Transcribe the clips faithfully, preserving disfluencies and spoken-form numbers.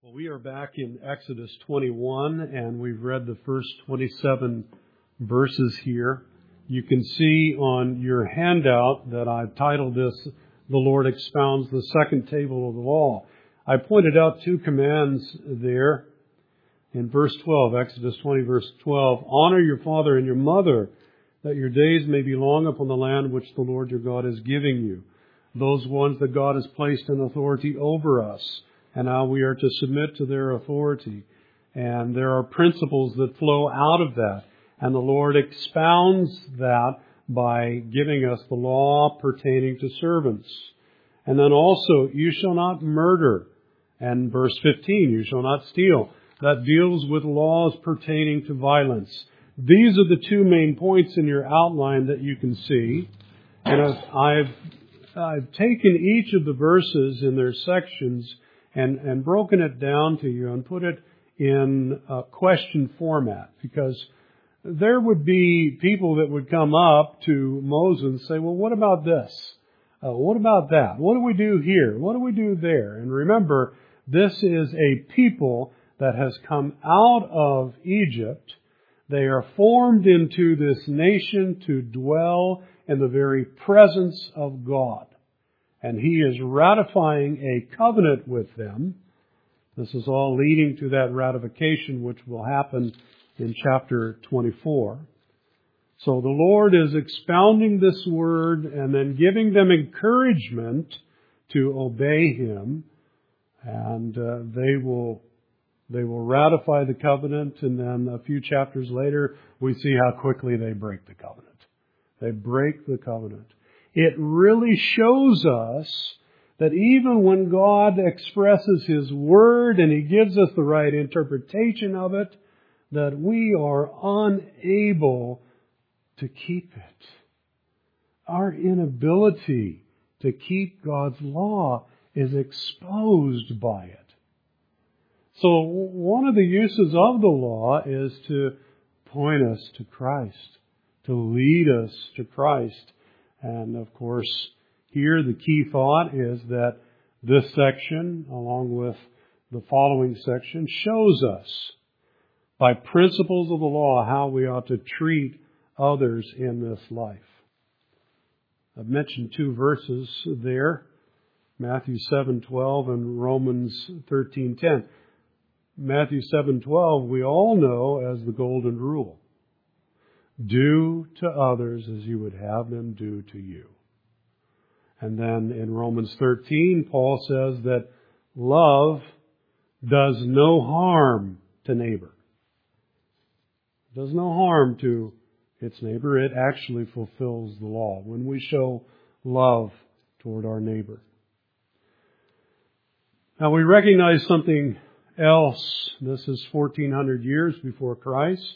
Well, we are back in Exodus twenty-one, and we've read the first twenty-seven verses here. You can see on your handout that I've titled this, The Lord Expounds the Second Table of the Law. I pointed out two commands there in verse twelve, Exodus twenty, verse twelve. Honor your father and your mother, that your days may be long upon the land which the Lord your God is giving you. Those ones that God has placed in authority over us, and how we are to submit to their authority. And there are principles that flow out of that. And the Lord expounds that by giving us the law pertaining to servants. And then also, you shall not murder. And verse fifteen, you shall not steal. That deals with laws pertaining to violence. These are the two main points in your outline that you can see. And I've, I've, I've taken each of the verses in their sections And, and broken it down to you and put it in a question format, because there would be people that would come up to Moses and say, well, what about this? Uh, what about that? What do we do here? What do we do there? And remember, this is a people that has come out of Egypt. They are formed into this nation to dwell in the very presence of God. And He is ratifying a covenant with them. This is all leading to that ratification, which will happen in chapter twenty-four. So the Lord is expounding this word and then giving them encouragement to obey Him. And uh, they will they will ratify the covenant. And then a few chapters later, we see how quickly they break the covenant. They break the covenant. It really shows us that even when God expresses His Word and He gives us the right interpretation of it, that we are unable to keep it. Our inability to keep God's law is exposed by it. So one of the uses of the law is to point us to Christ, to lead us to Christ. And of course, here the key thought is that this section, along with the following section, shows us by principles of the law how we ought to treat others in this life. I've mentioned two verses there, Matthew seven twelve and Romans thirteen ten. Matthew seven twelve we all know as the golden rule. Do to others as you would have them do to you. And then in Romans thirteen, Paul says that love does no harm to neighbor. It does no harm to its neighbor. It actually fulfills the law when we show love toward our neighbor. Now we recognize something else. This is fourteen hundred years before Christ.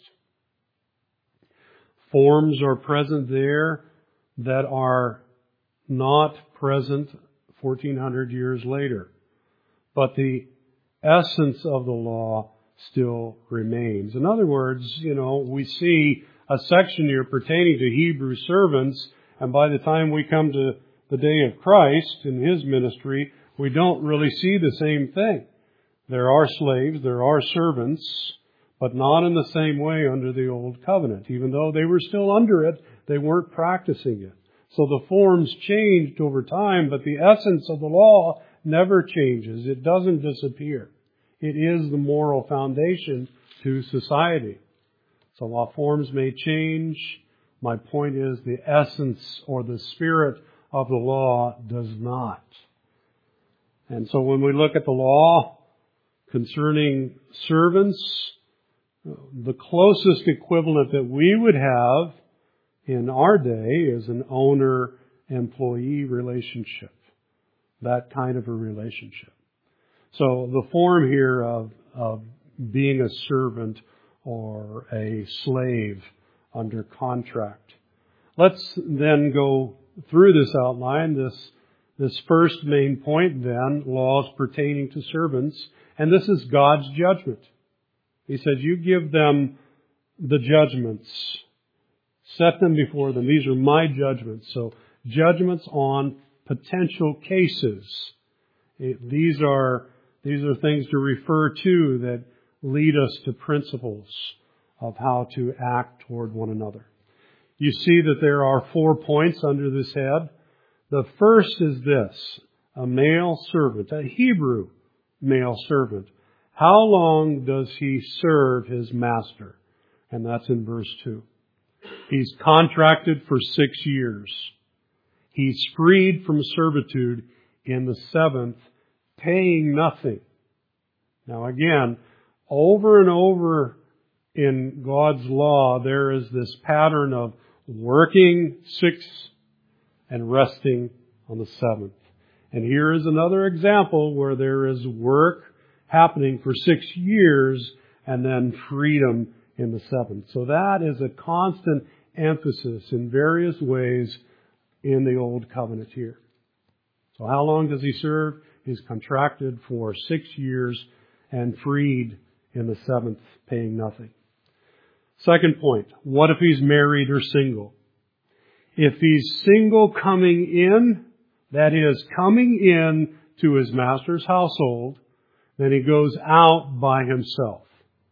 Forms are present there that are not present fourteen hundred years later. But the essence of the law still remains. In other words, you know, we see a section here pertaining to Hebrew servants, and by the time we come to the day of Christ in His ministry, we don't really see the same thing. There are slaves, there are servants, but not in the same way under the Old Covenant. Even though they were still under it, they weren't practicing it. So the forms changed over time, but the essence of the law never changes. It doesn't disappear. It is the moral foundation to society. So while forms may change, my point is the essence or the spirit of the law does not. And so when we look at the law concerning servants, the closest equivalent that we would have in our day is an owner-employee relationship. That kind of a relationship. So the form here of, of being a servant or a slave under contract. Let's then go through this outline, this, this first main point then, laws pertaining to servants. And this is God's judgment. He says, you give them the judgments. Set them before them. These are my judgments. So judgments on potential cases. It, these are these are things to refer to that lead us to principles of how to act toward one another. You see that there are four points under this head. The first is this: a male servant, a Hebrew male servant. How long does he serve his master? And that's in verse two. He's contracted for six years. He's freed from servitude in the seventh, paying nothing. Now again, over and over in God's law, there is this pattern of working six and resting on the seventh. And here is another example where there is work happening for six years and then freedom in the seventh. So that is a constant emphasis in various ways in the Old Covenant here. So how long does he serve? He's contracted for six years and freed in the seventh, paying nothing. Second point, what if he's married or single? If he's single coming in, that is, coming in to his master's household, then he goes out by himself.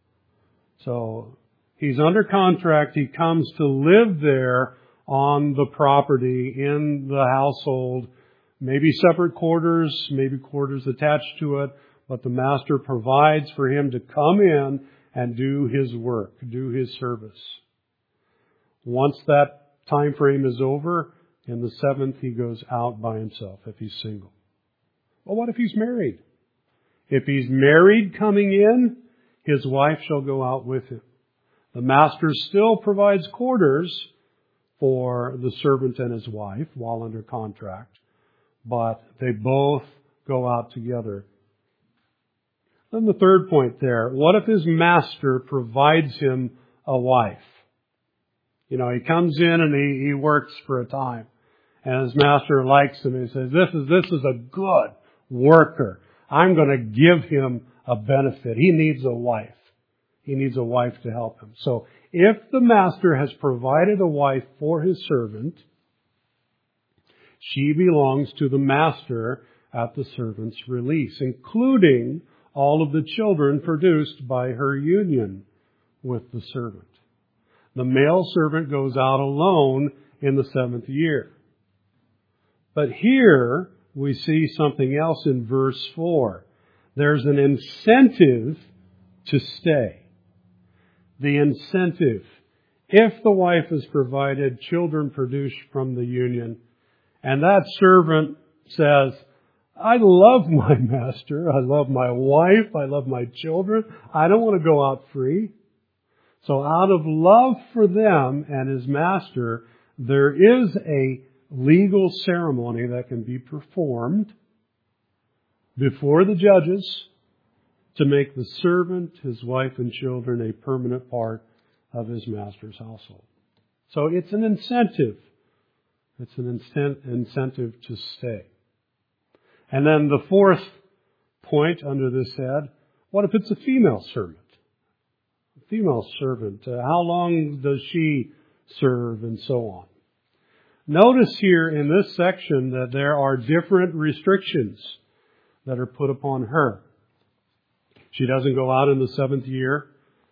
So he's under contract. He comes to live there on the property, in the household, maybe separate quarters, maybe quarters attached to it, but the master provides for him to come in and do his work, do his service. Once that time frame is over, in the seventh he goes out by himself if he's single. Well, what if he's married? If he's married coming in, his wife shall go out with him. The master still provides quarters for the servant and his wife while under contract, but they both go out together. Then the third point there, what if his master provides him a wife? You know, he comes in and he, he works for a time, and his master likes him. He says, this is, this is a good worker. I'm going to give him a benefit. He needs a wife. He needs a wife to help him. So if the master has provided a wife for his servant, she belongs to the master at the servant's release, including all of the children produced by her union with the servant. The male servant goes out alone in the seventh year. But here we see something else in verse four. There's an incentive to stay. The incentive. If the wife has provided children produced from the union, and that servant says, I love my master, I love my wife, I love my children, I don't want to go out free. So out of love for them and his master, there is a legal ceremony that can be performed before the judges to make the servant, his wife and children, a permanent part of his master's household. So it's an incentive. It's an incentive to stay. And then the fourth point under this head, what if it's a female servant? A female servant, uh, how long does she serve and so on? Notice here in this section that there are different restrictions that are put upon her. She doesn't go out in the seventh year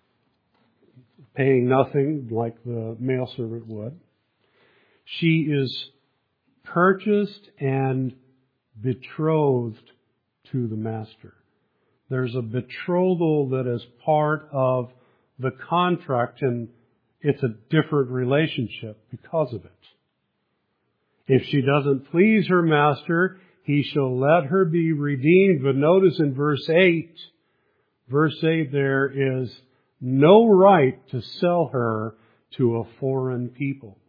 paying nothing like the male servant would. She is purchased and betrothed to the master. There's a betrothal that is part of the contract, and it's a different relationship because of it. If she doesn't please her master, he shall let her be redeemed. But notice in verse eight, verse eight there is no right to sell her to a foreign people.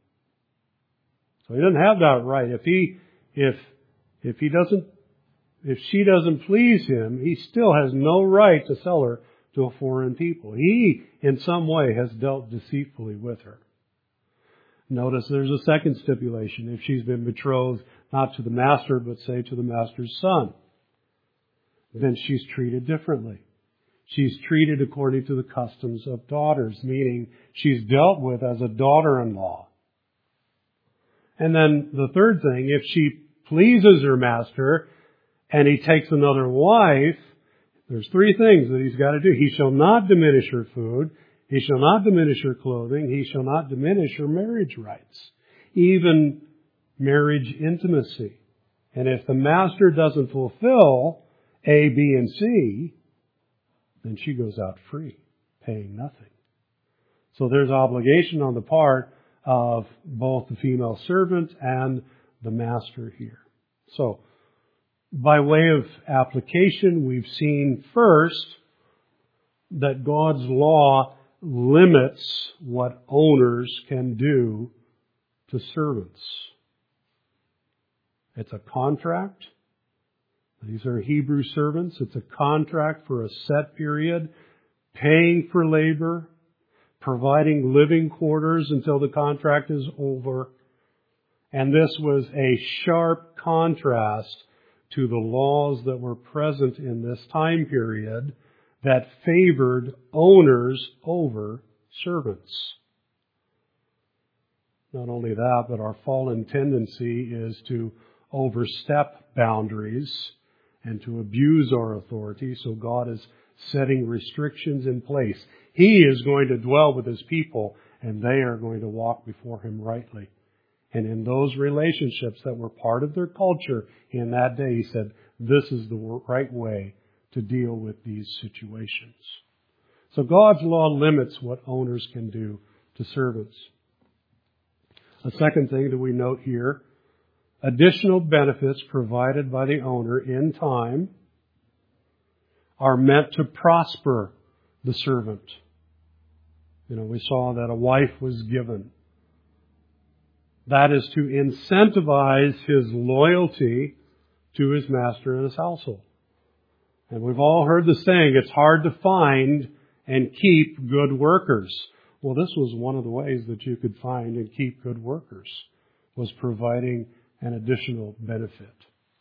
So he doesn't have that right. If he, if, if he doesn't, if she doesn't please him, he still has no right to sell her to a foreign people. He, in some way, has dealt deceitfully with her. Notice there's a second stipulation. If she's been betrothed not to the master, but say to the master's son, then she's treated differently. She's treated according to the customs of daughters, meaning she's dealt with as a daughter-in-law. And then the third thing, if she pleases her master and he takes another wife, There's three things that he's got to do. He shall not diminish her food. He shall not diminish her clothing. He shall not diminish her marriage rights, even marriage intimacy. And if the master doesn't fulfill A, B, and C, then she goes out free, paying nothing. So there's obligation on the part of both the female servant and the master here. So, by way of application, we've seen first that God's law limits what owners can do to servants. It's a contract. These are Hebrew servants. It's a contract for a set period, paying for labor, providing living quarters until the contract is over. And this was a sharp contrast to the laws that were present in this time period that favored owners over servants. Not only that, but our fallen tendency is to overstep boundaries and to abuse our authority, so God is setting restrictions in place. He is going to dwell with His people, and they are going to walk before Him rightly. And in those relationships that were part of their culture in that day, He said, this is the right way to deal with these situations. So God's law limits what owners can do to servants. A second thing that we note here, additional benefits provided by the owner in time are meant to prosper the servant. You know, we saw that a wife was given. That is to incentivize his loyalty to his master and his household. And we've all heard the saying, it's hard to find and keep good workers. Well, this was one of the ways that you could find and keep good workers, was providing an additional benefit.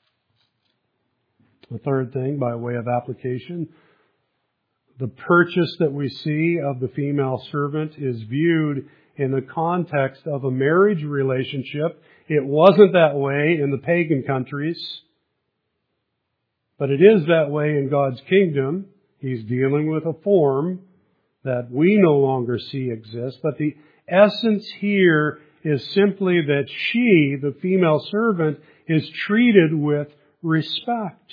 The third thing, by way of application, the purchase that we see of the female servant is viewed in the context of a marriage relationship. It wasn't that way in the pagan countries, but it is that way in God's kingdom. He's dealing with a form that we no longer see exist, but the essence here is simply that she, the female servant, is treated with respect.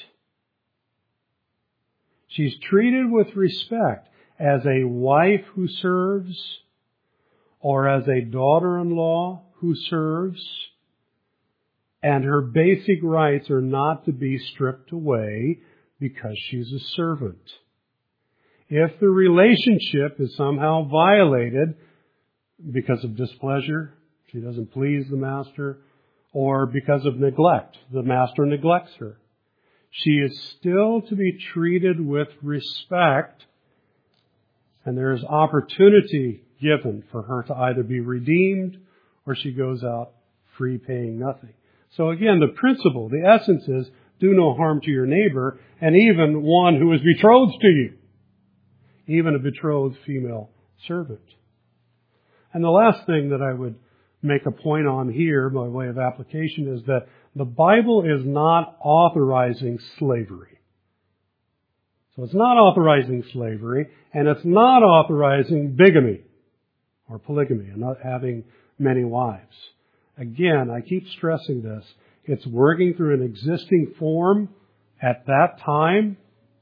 She's treated with respect as a wife who serves, or as a daughter-in-law who serves, and her basic rights are not to be stripped away because she's a servant. If the relationship is somehow violated because of displeasure, she doesn't please the master, or because of neglect, the master neglects her, she is still to be treated with respect, and there is opportunity given for her to either be redeemed or she goes out free, paying nothing. So again, the principle, the essence is, do no harm to your neighbor, and even one who is betrothed to you, even a betrothed female servant. And the last thing that I would make a point on here by way of application is that the Bible is not authorizing slavery. So it's not authorizing slavery, and it's not authorizing bigamy or polygamy and not having many wives. Again, I keep stressing this. It's working through an existing form at that time.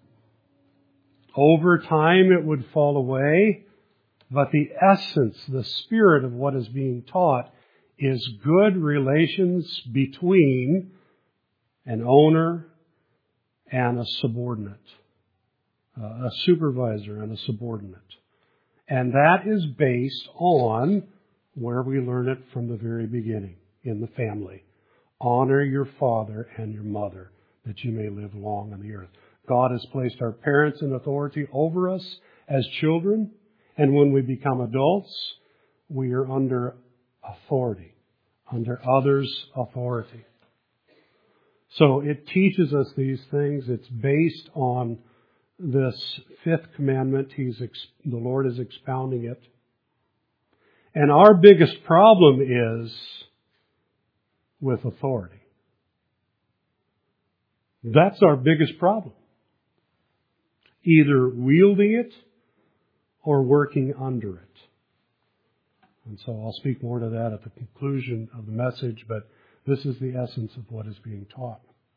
Over time it would fall away, but the essence, the spirit of what is being taught is good relations between an owner and a subordinate, uh, a supervisor and a subordinate. And that is based on where we learn it from the very beginning, in the family. Honor your father and your mother, that you may live long on the earth. God has placed our parents in authority over us as children, and when we become adults, we are under authority, under others' authority. So it teaches us these things. It's based on this fifth commandment. He's the Lord is expounding it. And our biggest problem is with authority. That's our biggest problem. either wielding it or working under it. And so I'll speak more to that at the conclusion of the message, but this is the essence of what is being taught.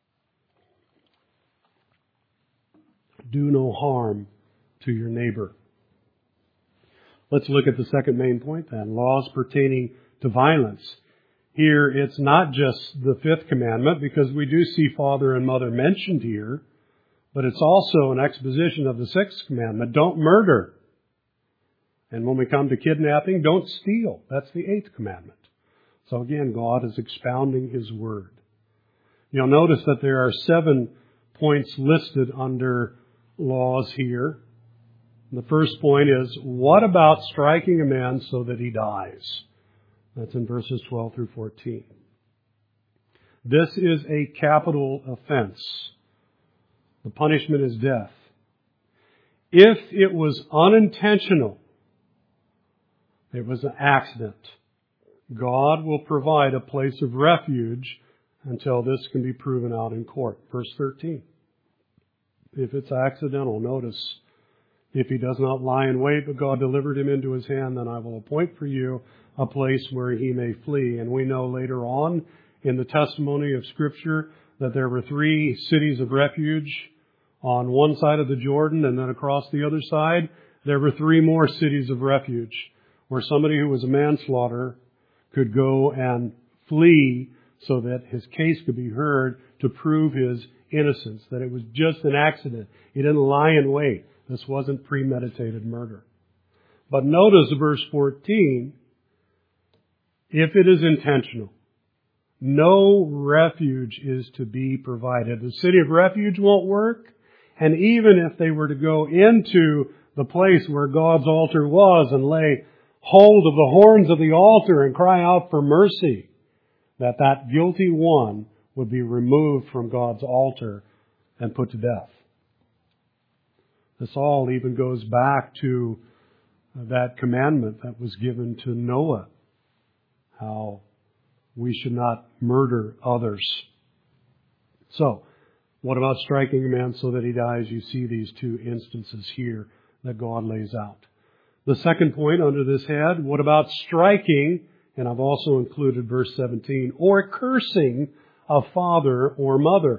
Do no harm to your neighbor. Let's look at the second main point then, laws pertaining to violence. Here it's not just the fifth commandment, because we do see father and mother mentioned here, but it's also an exposition of the sixth commandment, don't murder. And when we come to kidnapping, don't steal. That's the eighth commandment. So again, God is expounding His Word. You'll notice that there are seven points listed under laws here. The first point is, what about striking a man so that he dies? That's in verses twelve through fourteen. This is a capital offense. The punishment is death. If it was unintentional, it was an accident, God will provide a place of refuge until this can be proven out in court. Verse thirteen. If it's accidental, notice, if he does not lie in wait, but God delivered him into his hand, then I will appoint for you a place where he may flee. And we know later on in the testimony of Scripture that there were three cities of refuge on one side of the Jordan, and then across the other side, there were three more cities of refuge where somebody who was a manslaughterer could go and flee so that his case could be heard to prove his innocence, that it was just an accident. He didn't lie in wait. This wasn't premeditated murder. But notice verse fourteen, if it is intentional, no refuge is to be provided. The city of refuge won't work, and even if they were to go into the place where God's altar was and lay hold of the horns of the altar and cry out for mercy, that that guilty one would be removed from God's altar and put to death. This all even goes back to that commandment that was given to Noah, how we should not murder others. So, what about striking a man so that he dies? You see these two instances here that God lays out. The second point under this head, what about striking, and I've also included verse seventeen, or cursing a father or mother?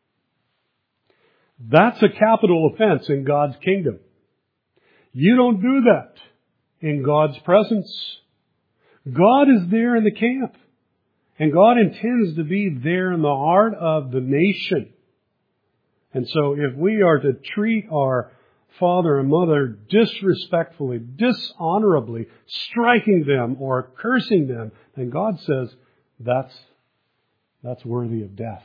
That's a capital offense in God's kingdom. You don't do that in God's presence. God is there in the camp. And God intends to be there in the heart of the nation. And so if we are to treat our father and mother disrespectfully, dishonorably, striking them or cursing them, then God says that's, that's worthy of death.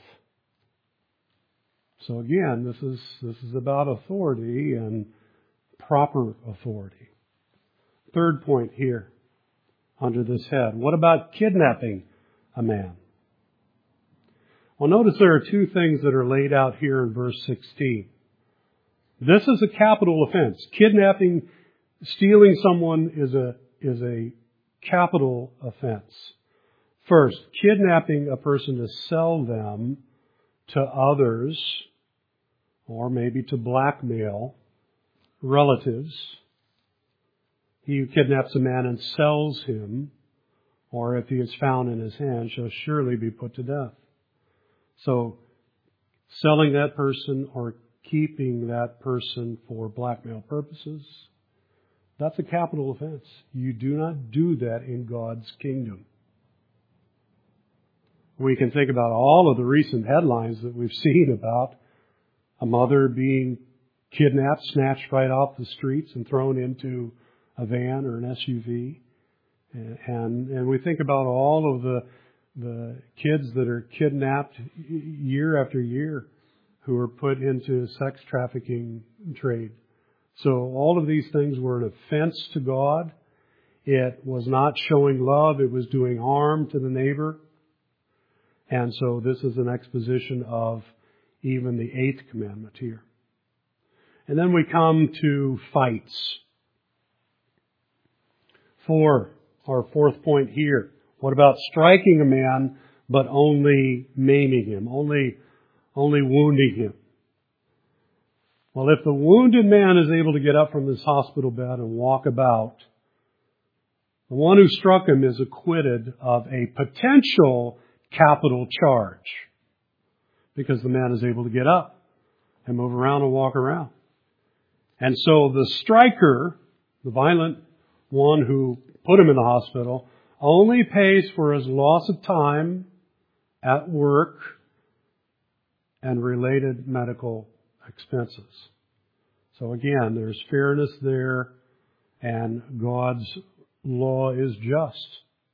So again, this is, this is about authority and proper authority. Third point here under this head. What about kidnapping a man? Well, notice there are two things that are laid out here in verse sixteen. This is a capital offense. Kidnapping, stealing someone is a, is a capital offense. First, kidnapping a person to sell them to others, or maybe to blackmail relatives. He who kidnaps a man and sells him, or if he is found in his hand, shall surely be put to death. So, selling that person or keeping that person for blackmail purposes, that's a capital offense. You do not do that in God's kingdom. We can think about all of the recent headlines that we've seen about a mother being kidnapped, snatched right off the streets and thrown into a van or an S U V. And, and we think about all of the, the kids that are kidnapped year after year who are put into sex trafficking trade. So all of these things were an offense to God. It was not showing love. It was doing harm to the neighbor. And so this is an exposition of even the eighth commandment here. And then we come to fights. Four, our fourth point here. What about striking a man but only maiming him, only, only wounding him? Well, if the wounded man is able to get up from his hospital bed and walk about, the one who struck him is acquitted of a potential capital charge because the man is able to get up and move around and walk around. And so the striker, the violent one who put him in the hospital, only pays for his loss of time at work and related medical expenses. So again, there's fairness there, and God's law is just.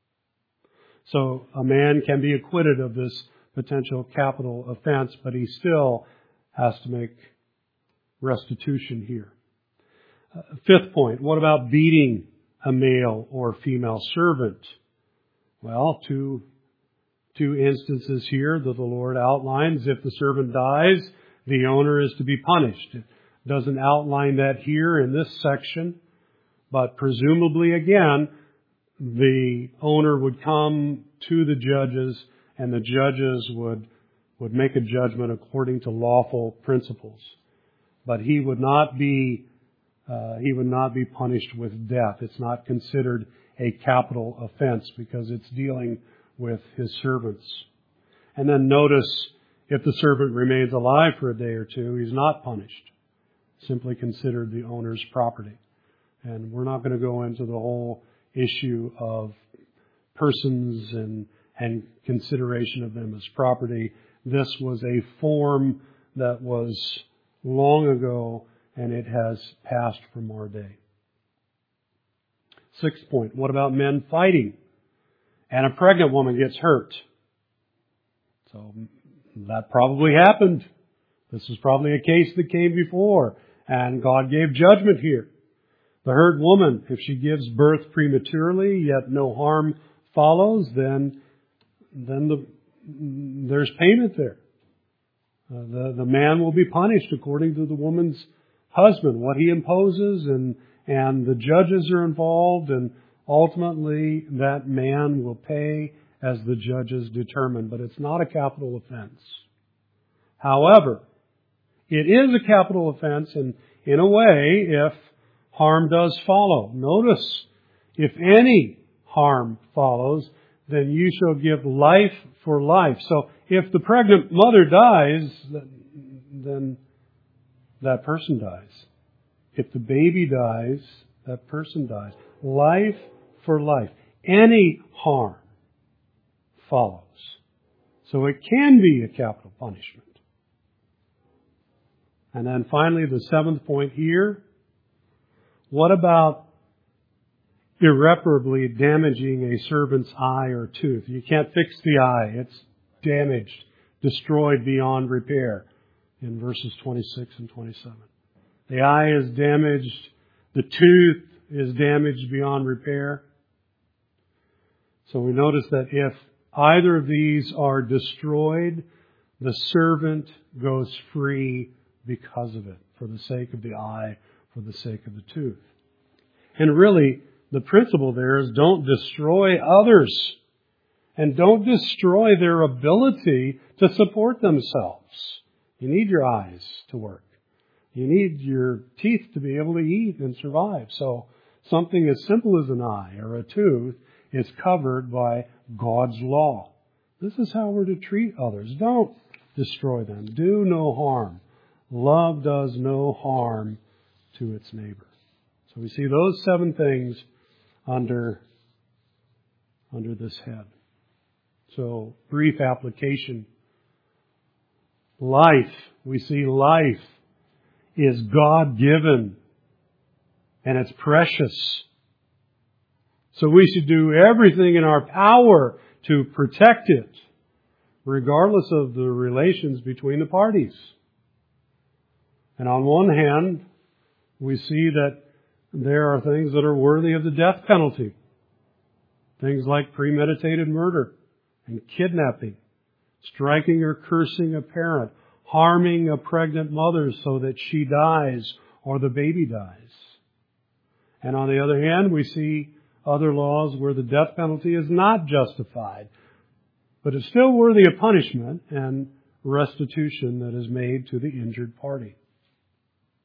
So a man can be acquitted of this potential capital offense, but he still has to make restitution here. Uh, fifth point, what about beating a male or female servant? Well, two, two instances here that the Lord outlines. If the servant dies, the owner is to be punished. It doesn't outline that here in this section, but presumably again, the owner would come to the judges and the judges would, would make a judgment according to lawful principles. But he would not be, uh, he would not be punished with death. It's not considered a capital offense because it's dealing with his servants. And then notice, if the servant remains alive for a day or two, he's not punished. Simply considered the owner's property. And we're not going to go into the whole issue of persons and, and consideration of them as property. This was a form that was long ago, and it has passed from our day. Sixth point, what about men fighting? And a pregnant woman gets hurt. So that probably happened. This is probably a case that came before, and God gave judgment here. The hurt woman, if she gives birth prematurely, yet no harm follows, then, then the, there's payment there. Uh, the, the man will be punished according to the woman's husband, what he imposes, and, and the judges are involved, and ultimately that man will pay as the judges determine. But it's not a capital offense. However, it is a capital offense in, in a way if harm does follow. Notice, if any harm follows, then you shall give life for life. So if the pregnant mother dies, then that person dies. If the baby dies, that person dies. Life for life. Any harm follows. So it can be a capital punishment. And then finally, the seventh point here. What about irreparably damaging a servant's eye or tooth? You can't fix the eye. It's damaged, destroyed beyond repair in verses twenty-six and twenty-seven. The eye is damaged. The tooth is damaged beyond repair. So we notice that if either of these are destroyed, the servant goes free because of it, for the sake of the eye, for the sake of the tooth. And really, the principle there is don't destroy others and don't destroy their ability to support themselves. You need your eyes to work. You need your teeth to be able to eat and survive. So something as simple as an eye or a tooth is covered by God's law. This is how we're to treat others. Don't destroy them. Do no harm. Love does no harm to its neighbor. So we see those seven things under, under this head. So, brief application. Life, we see life is God-given and it's precious. So we should do everything in our power to protect it, regardless of the relations between the parties. And on one hand, we see that there are things that are worthy of the death penalty. Things like premeditated murder and kidnapping, striking or cursing a parent, harming a pregnant mother so that she dies or the baby dies. And on the other hand, we see other laws where the death penalty is not justified, but is still worthy of punishment and restitution that is made to the injured party.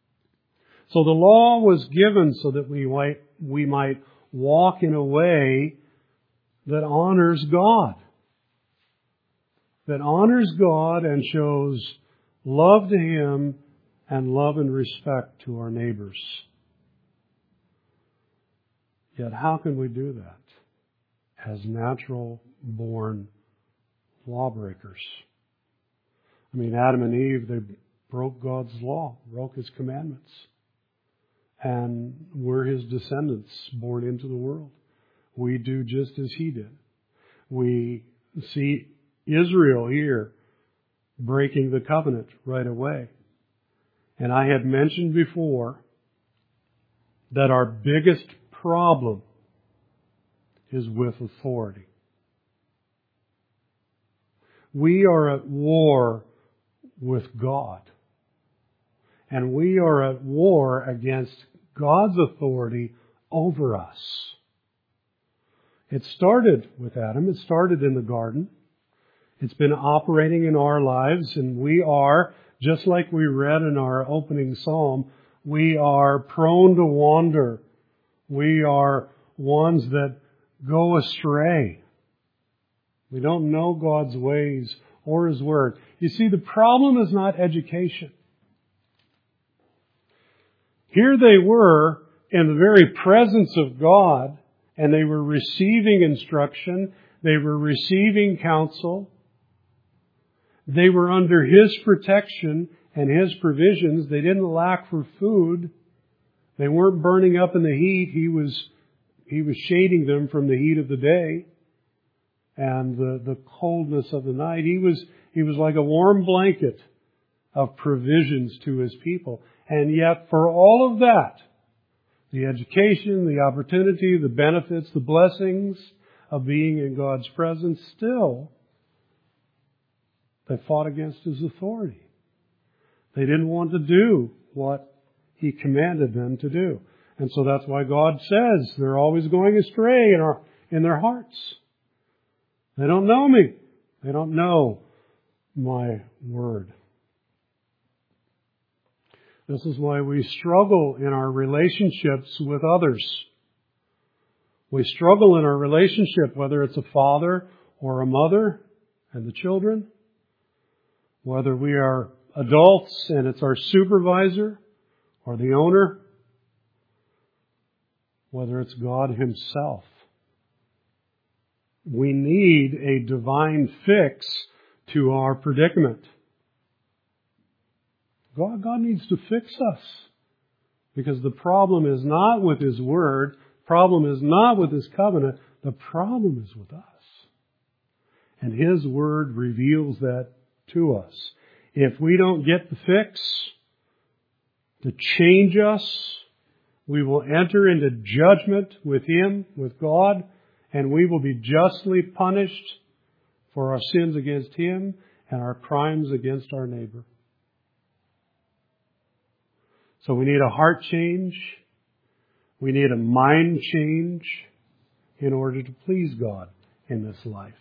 So the law was given so that we might, we might walk in a way that honors God. That honors God and shows love to Him and love and respect to our neighbors. Yet how can we do that as natural-born lawbreakers? I mean, Adam and Eve, they broke God's law, broke His commandments. And we're His descendants born into the world. We do just as He did. We see Israel here breaking the covenant right away. And I had mentioned before that our biggest problem is with authority. We are at war with God. And we are at war against God's authority over us. It started with Adam. It started in the garden. It's been operating in our lives, and we are, just like we read in our opening psalm, we are prone to wander. We are ones that go astray. We don't know God's ways or His Word. You see, the problem is not education. Here they were in the very presence of God, and they were receiving instruction. They were receiving counsel. They were under His protection and His provisions. They didn't lack for food. They weren't burning up in the heat. He was, He was shading them from the heat of the day and the, the coldness of the night. He was, He was like a warm blanket of provisions to His people. And yet, for all of that, the education, the opportunity, the benefits, the blessings of being in God's presence, still, they fought against His authority. They didn't want to do what He commanded them to do. And so that's why God says they're always going astray in, our, in their hearts. They don't know Me. They don't know My Word. This is why we struggle in our relationships with others. We struggle in our relationship, whether it's a father or a mother and the children, whether we are adults and it's our supervisor or the owner, whether it's God Himself. We need a divine fix to our predicament. God, God needs to fix us. Because the problem is not with His Word. The problem is not with His covenant. The problem is with us. And His Word reveals that to us. If we don't get the fix to change us, we will enter into judgment with Him, with God, and we will be justly punished for our sins against Him and our crimes against our neighbor. So we need a heart change. We need a mind change in order to please God in this life.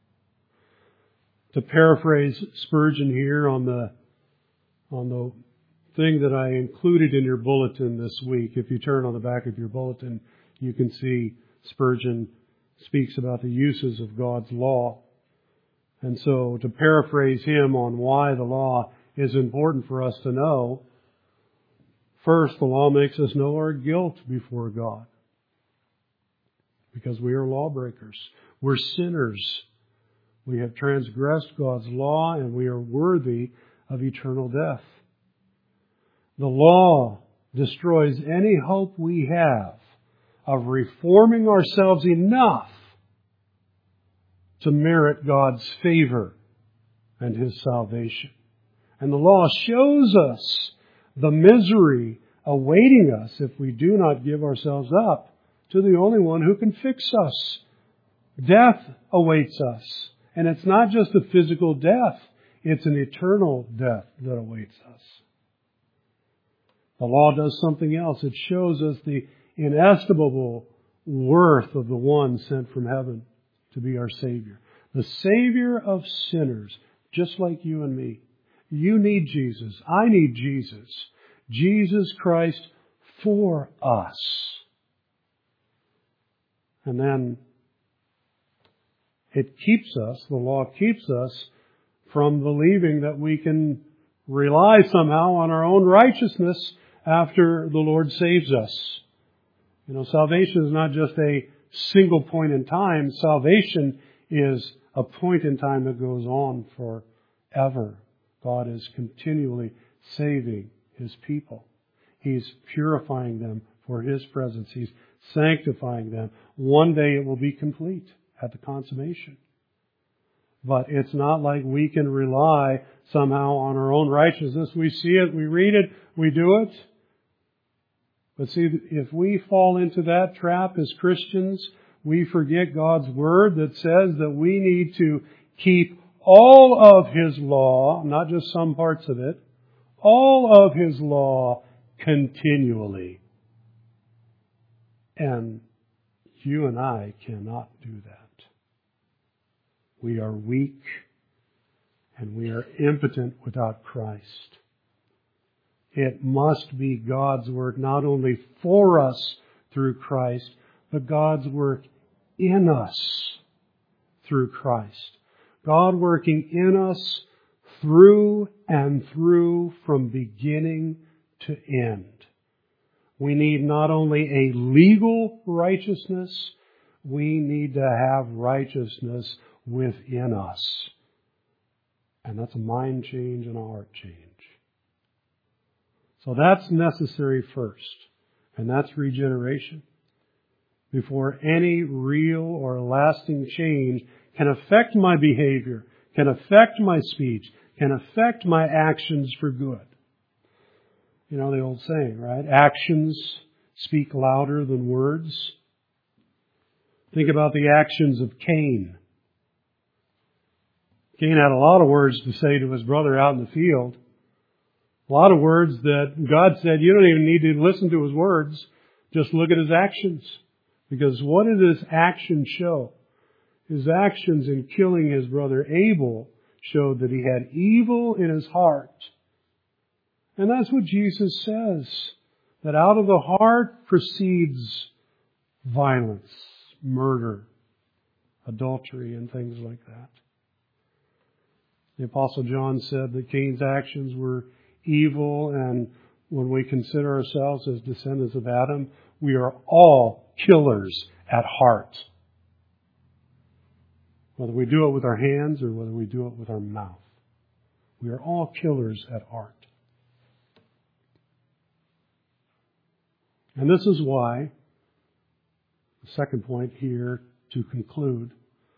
To paraphrase Spurgeon here on the, on the thing that I included in your bulletin this week, if you turn on the back of your bulletin, you can see Spurgeon speaks about the uses of God's law. And so to paraphrase him on why the law is important for us to know, first, the law makes us know our guilt before God. Because we are lawbreakers. We're sinners. We have transgressed God's law and we are worthy of eternal death. The law destroys any hope we have of reforming ourselves enough to merit God's favor and His salvation. And the law shows us the misery awaiting us if we do not give ourselves up to the only one who can fix us. Death awaits us. And it's not just a physical death. It's an eternal death that awaits us. The law does something else. It shows us the inestimable worth of the one sent from heaven to be our Savior. The Savior of sinners, just like you and me. You need Jesus. I need Jesus. Jesus Christ for us. And then it keeps us, the law keeps us from believing that we can rely somehow on our own righteousness after the Lord saves us. You know, salvation is not just a single point in time. Salvation is a point in time that goes on forever. God is continually saving His people. He's purifying them for His presence. He's sanctifying them. One day it will be complete at the consummation. But it's not like we can rely somehow on our own righteousness. We see it, we read it, we do it. But see, if we fall into that trap as Christians, we forget God's Word that says that we need to keep all of His law, not just some parts of it, all of His law continually. And you and I cannot do that. We are weak and we are impotent without Christ. It must be God's work not only for us through Christ, but God's work in us through Christ. God working in us through and through from beginning to end. We need not only a legal righteousness, we need to have righteousness within us. And that's a mind change and a heart change. So that's necessary first. And that's regeneration. Before any real or lasting change can affect my behavior, can affect my speech, can affect my actions for good. You know the old saying, right? Actions speak louder than words. Think about the actions of Cain. Cain had a lot of words to say to his brother out in the field. A lot of words that God said, you don't even need to listen to his words. Just look at his actions. Because what did his actions show? His actions in killing his brother Abel showed that he had evil in his heart. And that's what Jesus says. That out of the heart proceeds violence, murder, adultery, and things like that. The Apostle John said that Cain's actions were evil, and when we consider ourselves as descendants of Adam, we are all killers at heart. Whether we do it with our hands or whether we do it with our mouth. We are all killers at heart. And this is why, the second point here to conclude,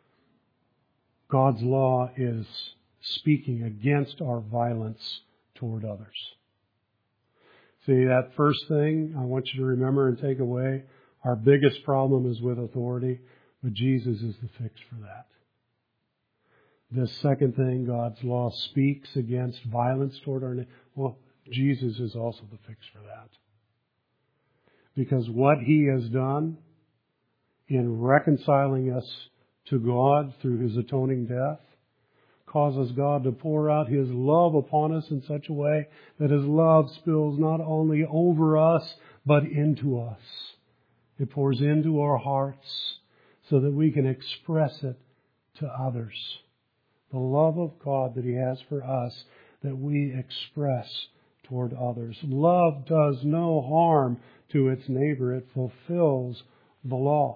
God's law is speaking against our violence toward others. See, that first thing I want you to remember and take away, our biggest problem is with authority, but Jesus is the fix for that. This second thing, God's law speaks against violence toward our neighbor. Well, Jesus is also the fix for that. Because what He has done in reconciling us to God through His atoning death causes God to pour out His love upon us in such a way that His love spills not only over us, but into us. It pours into our hearts so that we can express it to others. The love of God that He has for us that we express toward others. Love does no harm to its neighbor. It fulfills the law.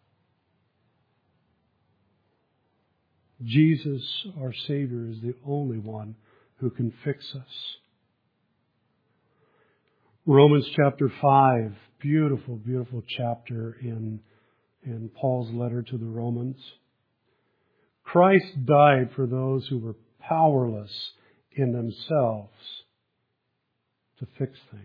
Jesus, our Savior, is the only one who can fix us. Romans chapter five, beautiful, beautiful chapter in, in Paul's letter to the Romans. Christ died for those who were powerless in themselves to fix things.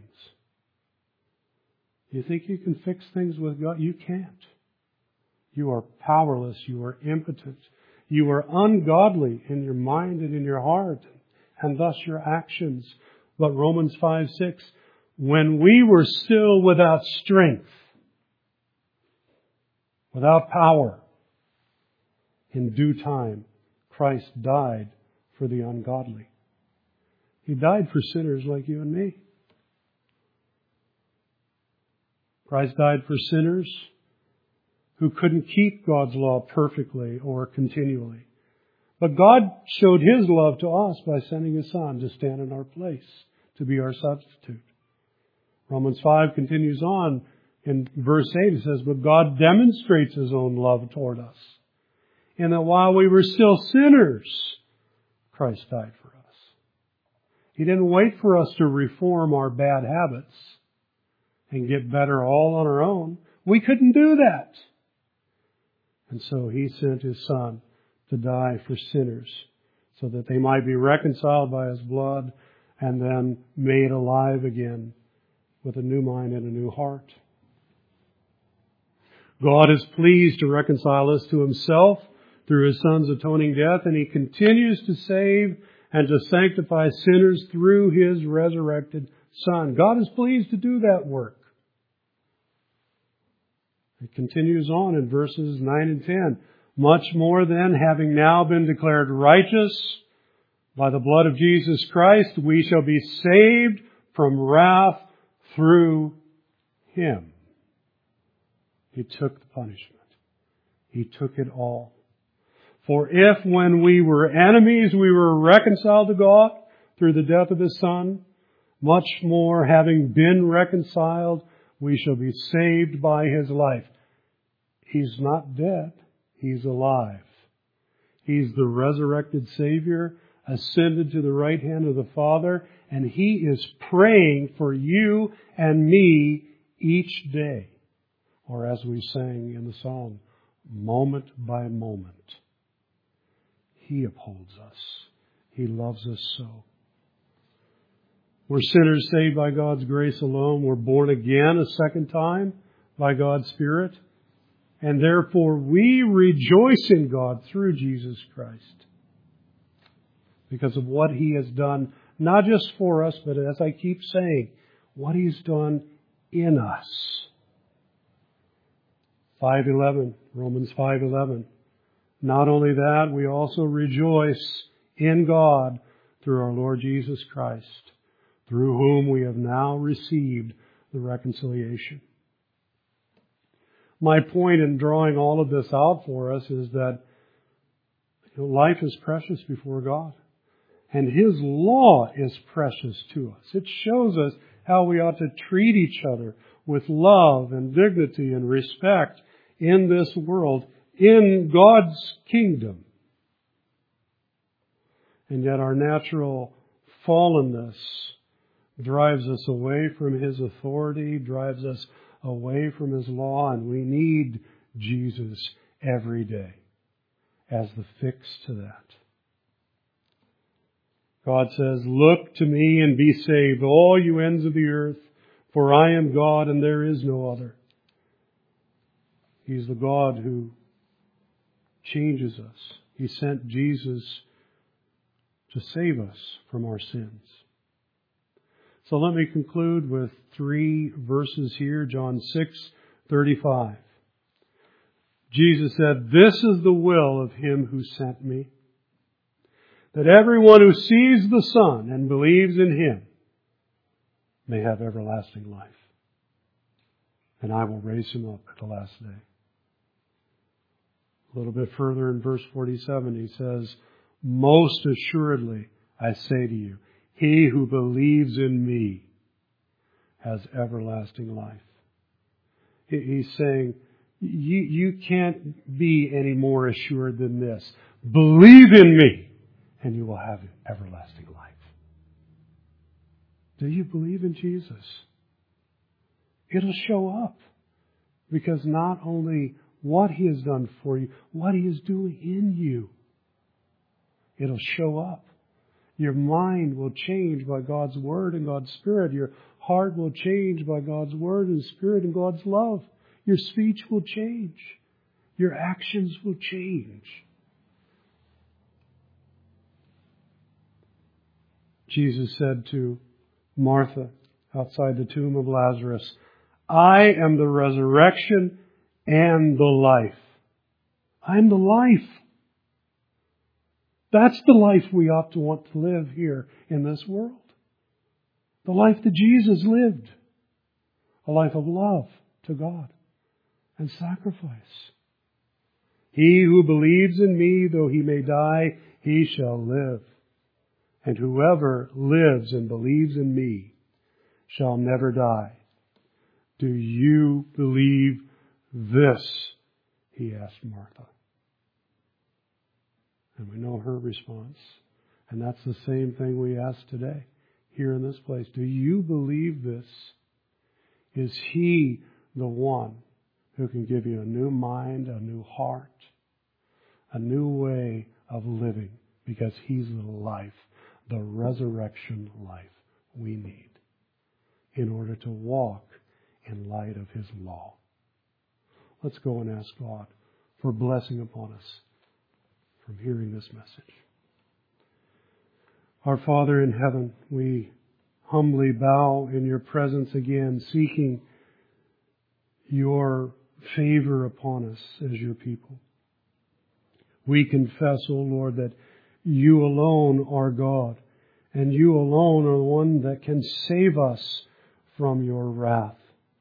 You think you can fix things with God? You can't. You are powerless. You are impotent. You are ungodly in your mind and in your heart, and thus your actions. But Romans five six, when we were still without strength, without power, in due time, Christ died for the ungodly. He died for sinners like you and me. Christ died for sinners who couldn't keep God's law perfectly or continually. But God showed His love to us by sending His Son to stand in our place, to be our substitute. Romans five continues on in verse eight. It says, "But God demonstrates His own love toward us, in that while we were still sinners, Christ died for us." He didn't wait for us to reform our bad habits and get better all on our own. We couldn't do that. And so He sent His Son to die for sinners so that they might be reconciled by His blood and then made alive again with a new mind and a new heart. God is pleased to reconcile us to Himself through His Son's atoning death, and He continues to save and to sanctify sinners through His resurrected Son. God is pleased to do that work. It continues on in verses nine and ten. "Much more then, having now been declared righteous by the blood of Jesus Christ, we shall be saved from wrath through Him." He took the punishment. He took it all. "For if when we were enemies we were reconciled to God through the death of His Son, much more having been reconciled, we shall be saved by His life." He's not dead. He's alive. He's the resurrected Savior, ascended to the right hand of the Father, and He is praying for you and me each day. Or as we sang in the song, moment by moment. He upholds us. He loves us so. We're sinners saved by God's grace alone. We're born again a second time by God's Spirit. And therefore we rejoice in God through Jesus Christ because of what He has done, not just for us, but as I keep saying, what He's done in us. five eleven, Romans five eleven. "Not only that, we also rejoice in God through our Lord Jesus Christ, through whom we have now received the reconciliation." My point in drawing all of this out for us is that you know, life is precious before God. And His law is precious to us. It shows us how we ought to treat each other with love and dignity and respect in this world, in God's kingdom. And yet our natural fallenness drives us away from His authority, drives us away from His law, and we need Jesus every day as the fix to that. God says, "Look to me and be saved, all you ends of the earth, for I am God and there is no other." He's the God who changes us. He sent Jesus to save us from our sins. So let me conclude with three verses here. John six thirty-five. Jesus said, "This is the will of Him who sent me, that everyone who sees the Son and believes in Him may have everlasting life. And I will raise him up at the last day." A little bit further in verse forty-seven, He says, "Most assuredly, I say to you, he who believes in me has everlasting life." He's saying, you, you can't be any more assured than this. Believe in me, and you will have everlasting life. Do you believe in Jesus? It'll show up. Because not only what He has done for you, what He is doing in you, it'll show up. Your mind will change by God's Word and God's Spirit. Your heart will change by God's Word and Spirit and God's love. Your speech will change. Your actions will change. Jesus said to Martha outside the tomb of Lazarus, "I am the resurrection and the life." I'm the life. That's the life we ought to want to live here in this world. The life that Jesus lived. A life of love to God and sacrifice. He who believes in me, though he may die, he shall live. And whoever lives and believes in me shall never die. Do you believe this? He asked Martha. And we know her response. And that's the same thing we ask today here in this place. Do you believe this? Is He the one who can give you a new mind, a new heart, a new way of living? Because He's the life, the resurrection life we need in order to walk in light of His law. Let's go and ask God for blessing upon us from hearing this message. Our Father in heaven, we humbly bow in your presence again, seeking your favor upon us as your people. We confess, O Lord, that you alone are God, and you alone are the one that can save us from your wrath.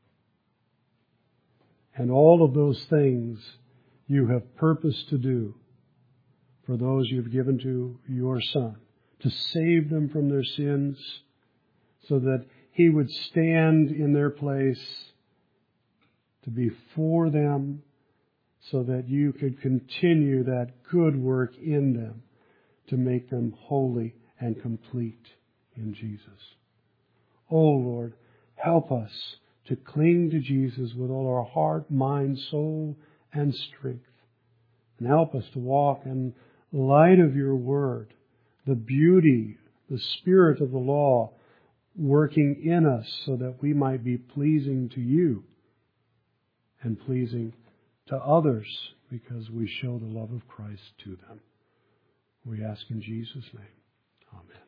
And all of those things you have purposed to do for those you've given to your Son, to save them from their sins, so that He would stand in their place, to be for them, so that you could continue that good work in them to make them holy and complete in Jesus. Oh Lord, help us to cling to Jesus with all our heart, mind, soul, and strength. And help us to walk in light of your word, the beauty, the spirit of the law working in us so that we might be pleasing to you and pleasing to others because we show the love of Christ to them. We ask in Jesus' name. Amen.